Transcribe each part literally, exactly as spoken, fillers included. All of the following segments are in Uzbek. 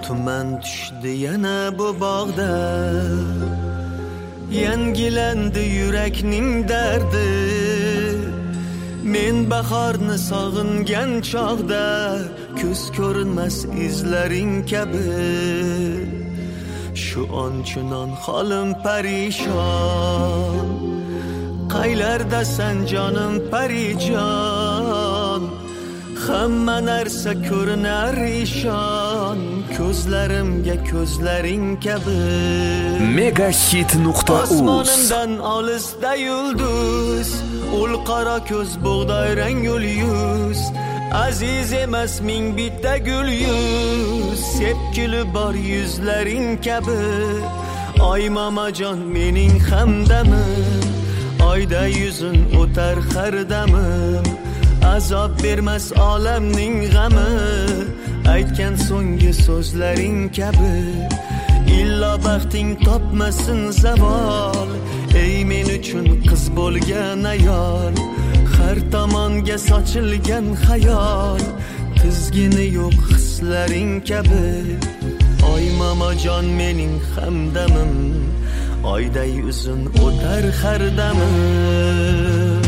Tuman tushdi yana bu bog'da, yangilandi yurakning dardi. Men bahorni sog'ingan chog'da, ko'z ko'rinmas izlaring kabi. Shu onchunon holim parishon, qaylardasan jonim parijon. Hamma narsa ko'rinar ishon, ko'zlarimga ko'zlaring kabi. Megahit nuqta uz. Osmonimdan olisda yulduz, ul qora ko'z bug'doy rang gul yuz. Aziz emas ming bitta gul yuz, sepkili bor yuzlaring kabi. Oy mamajon mening hamdamim, oyda yuzin o'tar har damim. Azob bermas olamning g'ami, aytgan so'nggi so'zlaring kabi. Illo baxting topmasin zavol, ey men uchun qiz bo'lgan ayol. Har tomonga sochilgan xayol, tizgini yo'q hislaring kabi. Oy mamajon mening hamdamim, oyday uzun o'tar har damim.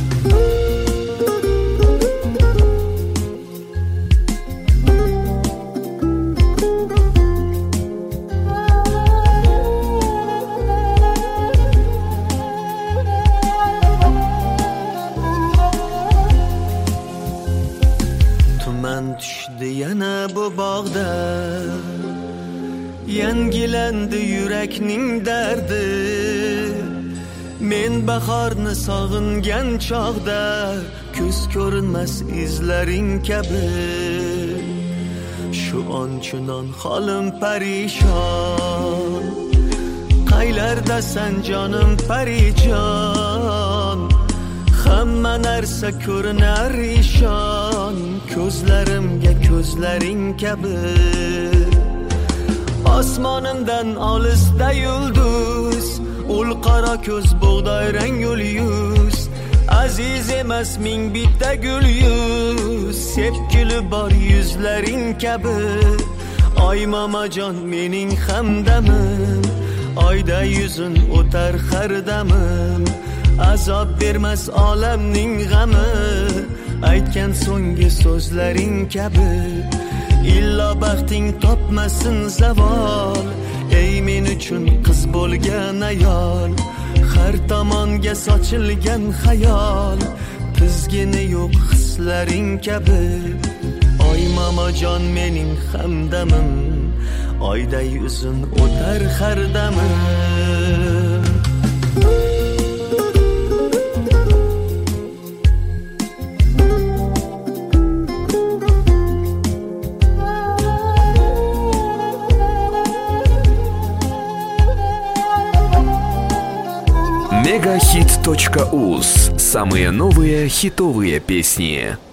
Tuman tushdi yana bu bog'da, yangilandi yurakning dardi. Men bahorni sog'ingan chog'da, ko'z ko'rinmas izlaring kabi. Shu onchunon holim parishon, qaylardasan jonim parijon. Hamma narsa ko'rinar ishon, ko'zlarimga ko'zlaring kabi. Osmonimdan olisda yulduz, ul qora ko'z bug'doy rang gul yuz. Aziz emas ming bitta gul yuz, sepkili bor yuzlaring kabi. Oy mamajon mening hamdamim, oyda yuzin o'tar har damim. Azob bermas olamning g'ami, aytgan so'nggi so'zlaring kabi. Illo baxting topmasin zavol, ey men uchun qiz bo'lgan ayol. Har tomonga sochilgan xayol, tizgini yo'q hislaring kabi. Oy mamajon mening hamdamim, oyday uzun o'tar har damim. Megahit точка уз. Самые новые хитовые песни.